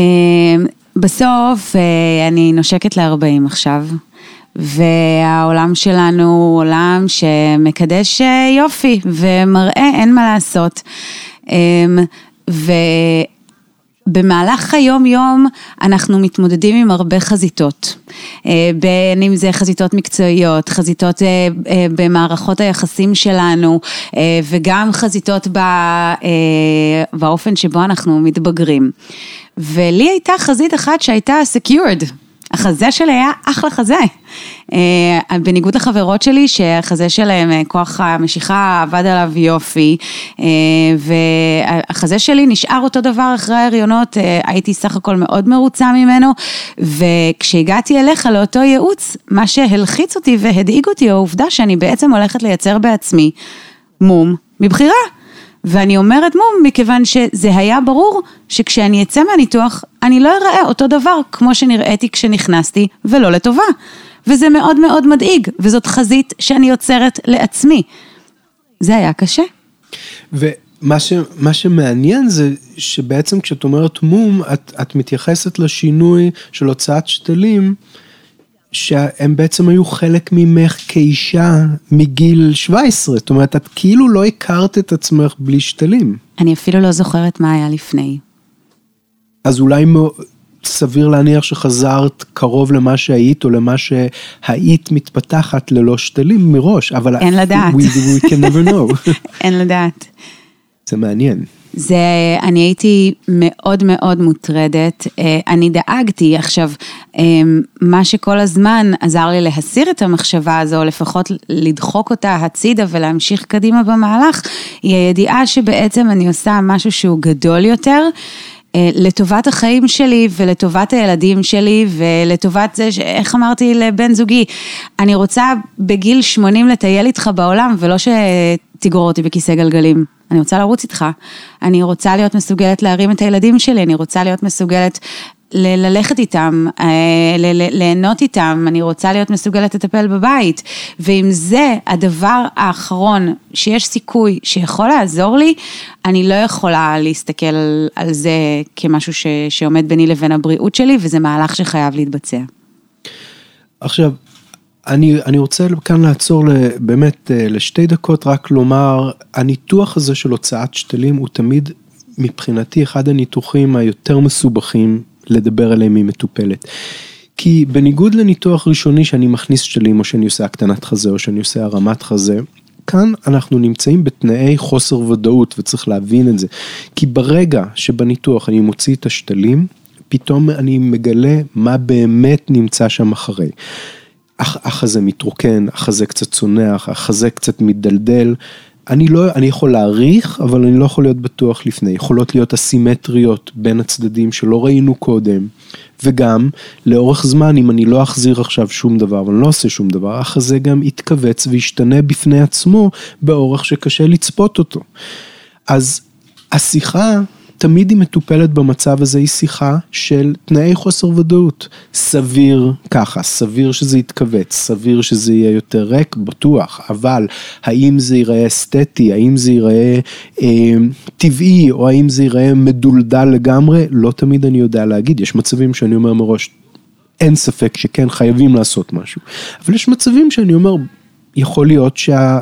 בסוף אני נושקת ל-ארבעים עכשיו, והעולם שלנו הוא עולם שמקדש יופי, ומראה אין מה לעשות. ו... במהלך היום יום אנחנו מתמודדים עם הרבה חזיתות, בין אם זה חזיתות מקצועיות, חזיתות במערכות היחסים שלנו, וגם חזיתות באופן שבו אנחנו מתבגרים. ולי הייתה חזית אחת שהייתה secured, החזה שלי היה אחלה חזה, בניגוד לחברות שלי שהחזה שלהם, כוח המשיכה עבד עליו יופי, והחזה שלי נשאר אותו דבר אחרי ההריונות, הייתי סך הכל מאוד מרוצה ממנו, וכשהגעתי אליך לאותו ייעוץ, מה שהלחיץ אותי והדאיג אותי, העובדה שאני בעצם הולכת לייצר בעצמי מום מבחירה, ואני אומרת מום, מכיוון שזה היה ברור שכשאני אצא מהניתוח, אני לא אראה אותו דבר כמו שנראיתי כשנכנסתי, ולא לטובה. וזה מאוד מאוד מדאיג, וזאת חזית שאני יוצרת לעצמי. זה היה קשה. ומה ש, מה שמעניין זה שבעצם כשאת אומרת מום, את, את מתייחסת לשינוי של הוצאת שתלים, שהם בעצם היו חלק ממך כאישה מגיל שבע עשרה, זאת אומרת, את כאילו לא הכרת את עצמך בלי שתלים. אני אפילו לא זוכרת מה היה לפני. אז אולי סביר להניח שחזרת קרוב למה שהיית, או למה שהיית מתפתחת ללא שתלים מראש, אבל... אין לדעת. We, we can never know. אין לדעת. זה מעניין. זה, אני הייתי מאוד מאוד מוטרדת, אני דאגתי, עכשיו, מה שכל הזמן עזר לי להסיר את המחשבה הזו, לפחות לדחוק אותה הצידה ולהמשיך קדימה במהלך, היא הידיעה שבעצם אני עושה משהו שהוא גדול יותר, לטובת החיים שלי ולטובת הילדים שלי ולטובת זה, איך אמרתי לבן זוגי, אני רוצה בגיל שמונים לטייל איתך בעולם ולא שתגרור אותי בכיסא גלגלים. אני רוצה לרוץ איתך, אני רוצה להיות מסוגלת להרים את הילדים שלי, אני רוצה להיות מסוגלת ל- ללכת איתם, ל- ל- ליהנות איתם, אני רוצה להיות מסוגלת לטפל בבית, ואם זה הדבר האחרון שיש סיכוי שיכול לעזור לי, אני לא יכולה להסתכל על, על זה כמשהו ש- שעומד ביני לבין הבריאות שלי, וזה מהלך שחייב להתבצע. עכשיו, אני, אני רוצה כאן לעצור באמת לשתי דקות, רק לומר, הניתוח הזה של הוצאת שתלים הוא תמיד מבחינתי אחד הניתוחים היותר מסובכים לדבר עליהם ממטופלת. כי בניגוד לניתוח ראשוני שאני מכניס שתלים, או שאני עושה הקטנת חזה, או שאני עושה הרמת חזה, כאן אנחנו נמצאים בתנאי חוסר ודאות, וצריך להבין את זה. כי ברגע שבניתוח אני מוציא את השתלים, פתאום אני מגלה מה באמת נמצא שם אחרי. החזה מתרוקן, החזה קצת צונח, החזה קצת מתדלדל, אני לא, אני יכול להעריך, אבל אני לא יכול להיות בטוח לפני, יכולות להיות אסימטריות בין הצדדים שלא ראינו קודם, וגם לאורך זמן, אם אני לא אחזיר עכשיו שום דבר, אבל אני לא עושה שום דבר, החזה גם יתכווץ וישתנה בפני עצמו, באורך שקשה לצפות אותו. אז השיחה, תמיד היא מטופלת במצב הזה, היא שיחה של תנאי חוסר ודאות. סביר ככה, סביר שזה יתכווץ, סביר שזה יהיה יותר ריק, בטוח, אבל האם זה ייראה אסתטי, האם זה ייראה אה, טבעי, או האם זה ייראה מדולדל לגמרי, לא תמיד אני יודע להגיד. יש מצבים שאני אומר מראש, אין ספק שכן חייבים לעשות משהו. אבל יש מצבים שאני אומר, יכול להיות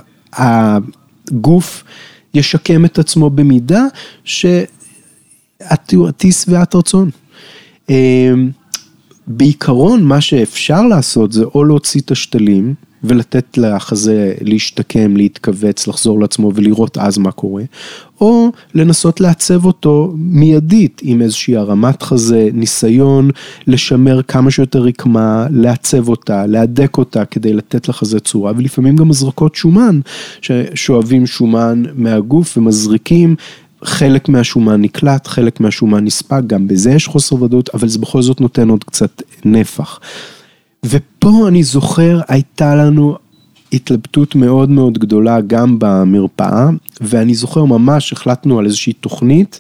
שהגוף ישקם את עצמו במידה ש... את שבעת רצון. בעיקרון מה שאפשר לעשות זה או להוציא את השתלים, ולתת לחזה להשתקם, להתכווץ, לחזור לעצמו ולראות אז מה קורה, או לנסות לעצב אותו מיידית עם איזושהי הרמת חזה, ניסיון לשמר כמה שיותר רקמה, לעצב אותה, להדק אותה כדי לתת לחזה צורה, ולפעמים גם מזרקות שומן, ששואבים שומן מהגוף ומזריקים, חלק מהשומן נקלט, חלק מהשומן נספק, גם בזה יש חוסר ודאות, אבל זה בכל זאת נותן עוד קצת נפח. ופה אני זוכר, הייתה לנו התלבטות מאוד מאוד גדולה גם במרפאה, ואני זוכר ממש החלטנו על איזושהי תוכנית,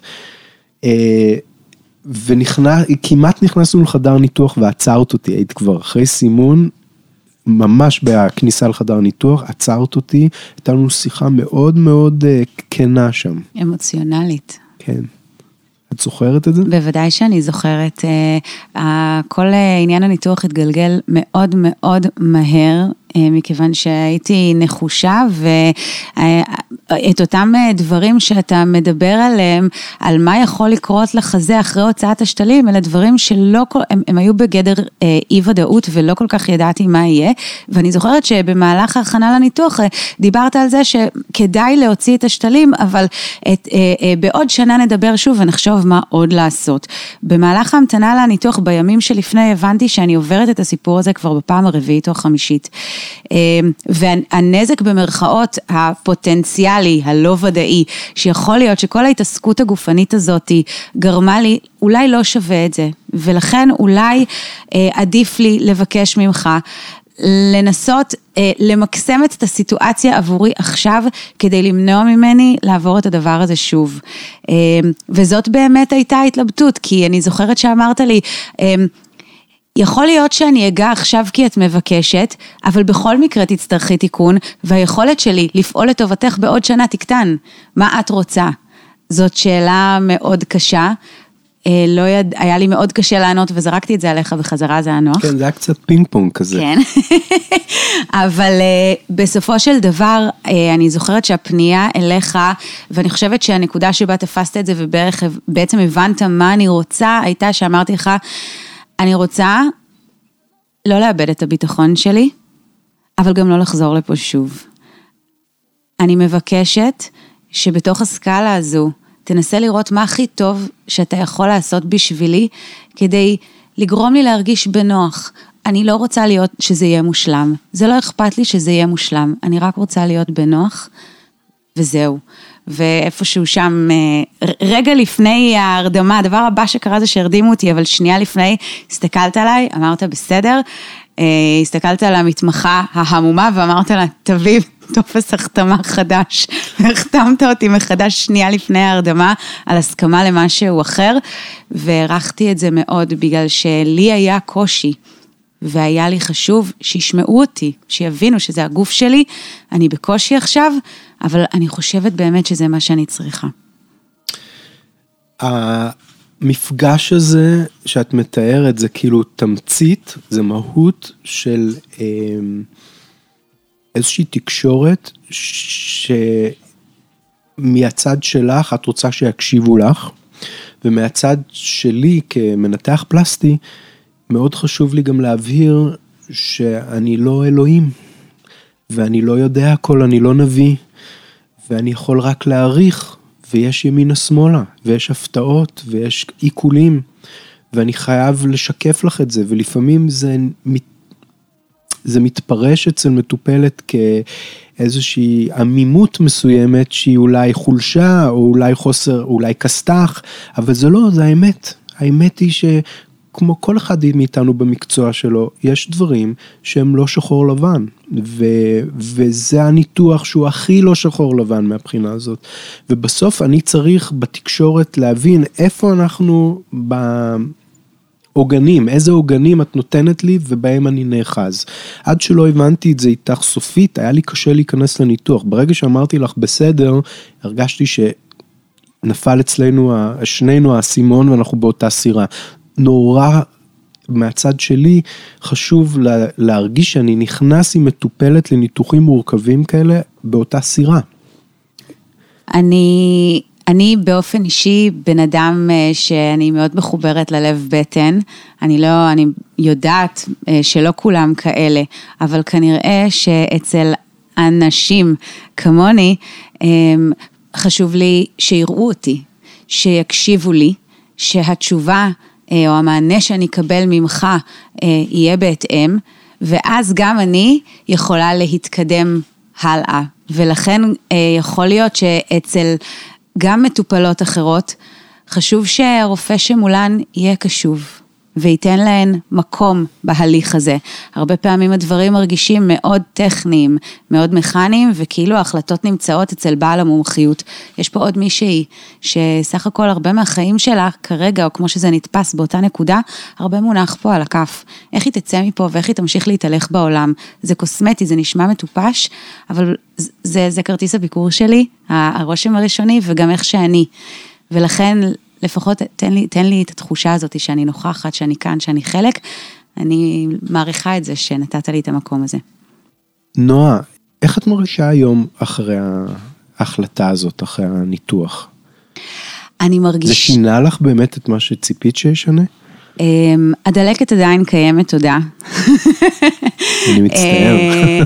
וכמעט נכנסנו לחדר ניתוח ועצרת אותי, היית כבר אחרי סימון, ממש בכניסה לחדר ניתוח, עצרת אותי, הייתה לנו שיחה מאוד מאוד כנה שם. אמוציונלית. כן. את זוכרת את זה? בוודאי שאני זוכרת. כל עניין הניתוח התגלגל מאוד מאוד מהר, מכיוון שהייתי נחושה, ואת אותם דברים שאתה מדבר עליהם, על מה יכול לקרות לחזה אחרי הוצאת השתלים, אלה דברים שלא, הם, הם היו בגדר אי ודאות, ולא כל כך ידעתי מה יהיה, ואני זוכרת שבמהלך ההכנה לניתוח, דיברת על זה שכדאי להוציא את השתלים, אבל את, בעוד שנה נדבר שוב, ונחשוב מה עוד לעשות. במהלך ההמתנה לניתוח, בימים שלפני, הבנתי שאני עוברת את הסיפור הזה כבר בפעם הרביעית או החמישית. והנזק במרכאות הפוטנציאלי, הלא ודאי, שיכול להיות שכל ההתעסקות הגופנית הזאת גרמה לי, אולי לא שווה את זה, ולכן אולי עדיף לי לבקש ממך, לנסות למקסם את הסיטואציה עבורי עכשיו, כדי למנוע ממני לעבור את הדבר הזה שוב. וזאת באמת הייתה התלבטות, כי אני זוכרת שאמרת לי, יכול להיות שאני אגע עכשיו כי את מבקשת, אבל בכל מקרה תצטרכי תיקון, והיכולת שלי לפעול לטובתך בעוד שנה תקטן. מה את רוצה? זאת שאלה מאוד קשה, לא יד... היה לי מאוד קשה לענות, וזרקתי את זה עליך בחזרה, זה היה נוח. כן, זה היה קצת פינג פונג כזה. כן, אבל בסופו של דבר, אני זוכרת שהפנייה אליך, ואני חושבת שהנקודה שבה תפסת את זה, ובערך בעצם הבנת מה אני רוצה, הייתה שאמרתי לך, אני רוצה לא לאבד את הביטחון שלי, אבל גם לא לחזור לפה שוב. אני מבקשת שבתוך הסקאלה הזו, תנסה לראות מה הכי טוב שאתה יכול לעשות בשבילי, כדי לגרום לי להרגיש בנוח. אני לא רוצה להיות שזה יהיה מושלם. זה לא אכפת לי שזה יהיה מושלם. אני רק רוצה להיות בנוח, וזהו. ואיפשהו שם, רגע לפני ההרדמה, הדבר הבא שקרה זה שהרדימו אותי, אבל שנייה לפני, הסתכלת עליי, אמרת בסדר, הסתכלת על המתמחה ההמומה, ואמרת לה, תביא טופס החתמה חדש, והחתמת אותי מחדש שנייה לפני ההרדמה, על הסכמה למשהו אחר, והערכתי את זה מאוד, בגלל שלי היה קושי, והיה לי חשוב שישמעו אותי, שיבינו שזה הגוף שלי, אני בקושי עכשיו, אבל אני חושבת באמת שזה מה שאני צריכה. המפגש הזה שאת מתארת, זה כאילו תמצית, זה מהות של איזושהי תקשורת, שמהצד שלך את רוצה שיקשיבו לך, ומהצד שלי כמנתח פלסטי, מאוד חשוב לי גם להבהיר שאני לא אלוהים, ואני לא יודע הכל, אני לא נביא, ואני יכול רק להעריך, ויש ימינה שמאלה, ויש הפתעות, ויש עיקולים, ואני חייב לשקף לך את זה, ולפעמים זה, זה מתפרש אצל מטופלת כאיזושהי עמימות מסוימת, שהיא אולי חולשה, או אולי חוסר, או אולי כסתח, אבל זה לא, זה האמת. האמת היא ש... כמו כל אחד מאיתנו במקצוע שלו, יש דברים שהם לא שחור לבן, ו- וזה הניתוח שהוא הכי לא שחור לבן מהבחינה הזאת, ובסוף אני צריך בתקשורת להבין איפה אנחנו בעוגנים, איזה עוגנים את נותנת לי ובהם אני נאחז. עד שלא הבנתי את זה איתך סופית, היה לי קשה להיכנס לניתוח, ברגע שאמרתי לך בסדר, הרגשתי שנפל אצלנו, שנינו האסימון ואנחנו באותה סירה. נורא מהצד שלי חשוב להרגיש שאני נכנס עם מטופלת לניתוחים מורכבים כאלה באותה סירה. אני, אני באופן אישי בן אדם שאני מאוד מחוברת ללב בטן, אני לא, אני יודעת שלא כולם כאלה, אבל כנראה שאצל אנשים כמוני, חשוב לי שיראו אותי, שיקשיבו לי, שהתשובה או המענה שאני אקבל ממך יהיה בהתאם, ואז גם אני יכולה להתקדם הלאה, ולכן יכול להיות שאצל גם מטופלות אחרות, חשוב שהרופא שמולן יהיה קשוב, וייתן להן מקום בהליך הזה. הרבה פעמים הדברים מרגישים מאוד טכניים, מאוד מכניים, וכאילו ההחלטות נמצאות אצל בעל המומחיות. יש פה עוד מישהי, שסך הכל הרבה מהחיים שלה, כרגע, או כמו שזה נתפס באותה נקודה, הרבה מונח פה על הכף. איך היא תצא מפה, ואיך היא תמשיך להתהלך בעולם. זה קוסמטי, זה נשמע מטופש, אבל זה, זה כרטיס הביקור שלי, הרושם הראשוני, וגם איך שאני. ולכן, לפחות תן לי, תן לי את התחושה הזאת שאני נוכחת, שאני כאן, שאני חלק, אני מעריכה את זה שנתת לי את המקום הזה. נועה, איך את מרגישה היום אחרי ההחלטה הזאת, אחרי הניתוח? אני מרגיש... זה שינה לך באמת את מה שציפית שישנה? הדלקת עדיין קיימת, תודה. אני מצטער.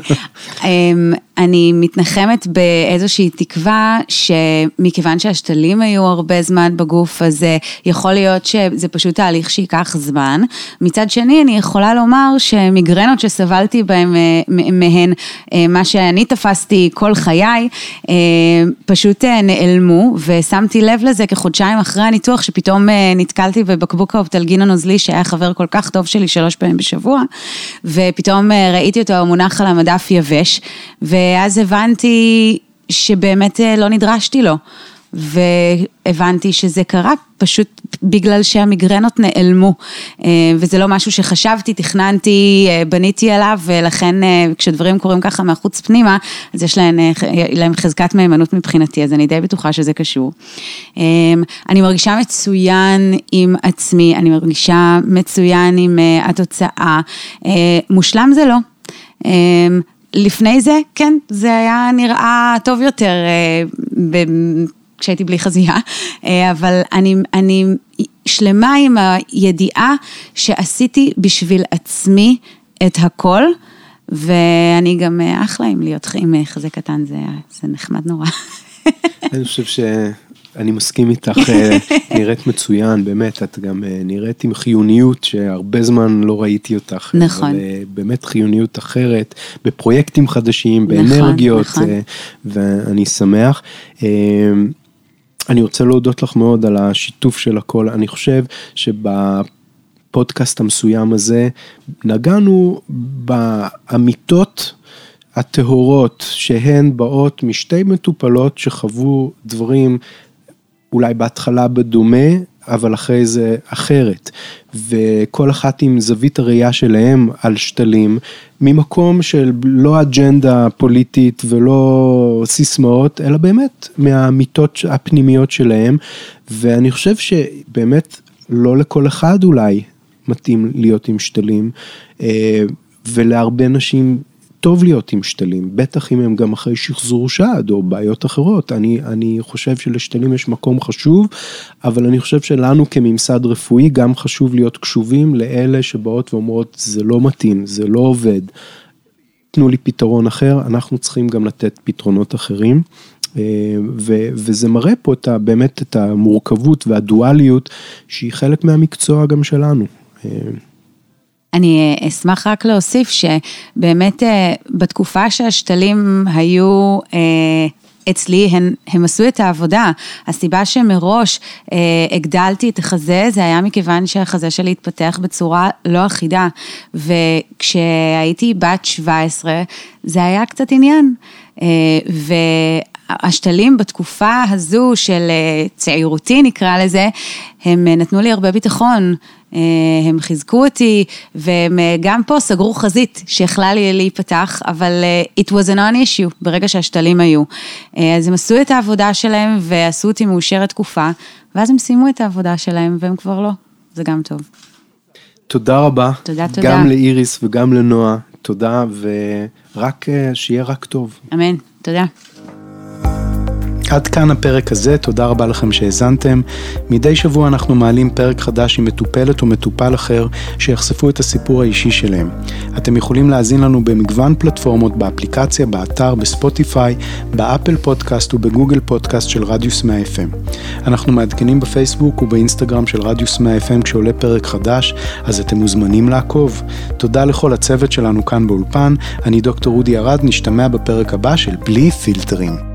אני מתנחמת באיזושהי תקווה שמכיוון שהשתלים היו הרבה זמן בגוף, אז יכול להיות שזה פשוט תהליך שיקח זמן. מצד שני, אני יכולה לומר שמגרנות שסבלתי בהם, מהן, מה שאני תפסתי כל חיי, פשוט נעלמו, ושמתי לב לזה כחודשיים אחרי הניתוח, שפתאום נתקלתי בבקבוק האופטלגין הנוזלי, שהיה חבר כל כך טוב שלי שלוש פעמים בשבוע, ופתאום ראיתי אותו מונח על המדף יבש, ואז הבנתי שבאמת לא נדרשתי לו, והבנתי שזה קרה פשוט בגלל שהמגרנות נעלמו, וזה לא משהו שחשבתי, תכננתי, בניתי עליו, ולכן כשדברים קורים ככה מהחוץ פנימה, אז יש להם, להם חזקת מהימנות מבחינתי, אז אני די בטוחה שזה קשור. אני מרגישה מצוין עם עצמי, אני מרגישה מצוין עם התוצאה, מושלם זה לא. לפני זה, כן, זה היה נראה טוב יותר כשהייתי בלי חזייה, אבל אני, אני שלמה עם הידיעה שעשיתי בשביל עצמי את הכל, ואני גם אחלה עם להיות עם חזה קטן, זה, זה נחמד נורא. אני חושב שאני מסכים איתך, נראית מצוין, באמת, את גם נראית עם חיוניות שהרבה זמן לא ראיתי אותך. נכון. אבל באמת חיוניות אחרת, בפרויקטים חדשים, באנרגיות, נכון, נכון. ואני שמח. אני רוצה להודות לך מאוד על השיתוף של הכל, אני חושב שבפודקאסט המסוים הזה, נגענו באמיתות הטהורות, שהן באות משתי מטופלות שחוו דברים, אולי בהתחלה בדומה, אבל אחרי זה אחרת, וכל אחת עם זווית הראייה שלהם על שתלים, ממקום של לא אג'נדה פוליטית ולא סיסמאות, אלא באמת מהאמיתות הפנימיות שלהם, ואני חושב שבאמת לא לכל אחד אולי מתאים להיות עם שתלים, ולהרבה נשים טוב להיות עם שתלים, בטח אם הם גם אחרי שחזור שד או בעיות אחרות. אני, אני חושב שלשתלים יש מקום חשוב, אבל אני חושב שלנו כממסד רפואי גם חשוב להיות קשובים לאלה שבאות ואומרות זה לא מתאים, זה לא עובד. תנו לי פתרון אחר, אנחנו צריכים גם לתת פתרונות אחרים, ו, וזה מראה פה את ה, באמת את המורכבות והדואליות שהיא חלק מהמקצוע גם שלנו. אני אשמח רק להוסיף שבאמת בתקופה שהשתלים היו אצלי, הם, הם עשו את העבודה. הסיבה שמראש הגדלתי את החזה, זה היה מכיוון שהחזה שלי התפתח בצורה לא אחידה, וכשהייתי בת שבע עשרה, זה היה קצת עניין, והשתלים בתקופה הזו של צעירותי נקרא לזה, הם נתנו לי הרבה ביטחון, הם חיזקו אותי, והם גם פה סגרו חזית שיכלה לי להיפתח, אבל it was a non-issue ברגע שהשתלים היו. אז הם עשו את העבודה שלהם, ועשו אותי מאושרת תקופה, ואז הם סיימו את העבודה שלהם, והם כבר לא. זה גם טוב. תודה רבה. תודה, תודה. גם לאיריס וגם לנועה. תודה, ורק שיהיה רק טוב. אמן. תודה. עד כאן הפרק הזה, תודה רבה לכם שהאזנתם. מדי שבוע אנחנו מעלים פרק חדש עם מטופלת או מטופל אחר שיחשפו את הסיפור האישי שלהם. אתם יכולים להאזין לנו במגוון פלטפורמות, באפליקציה, באתר, בספוטיפיי, באפל פודקאסט ובגוגל פודקאסט של רדיוס מאה אף אם. אנחנו מעדכנים בפייסבוק ובאינסטגרם של רדיוס מאה אף אם כשעולה פרק חדש, אז אתם מוזמנים לעקוב. תודה לכל הצוות שלנו כאן באולפן, אני דוקטור אודי ארד, נשתמע בפרק הבא של בלי פילטרים.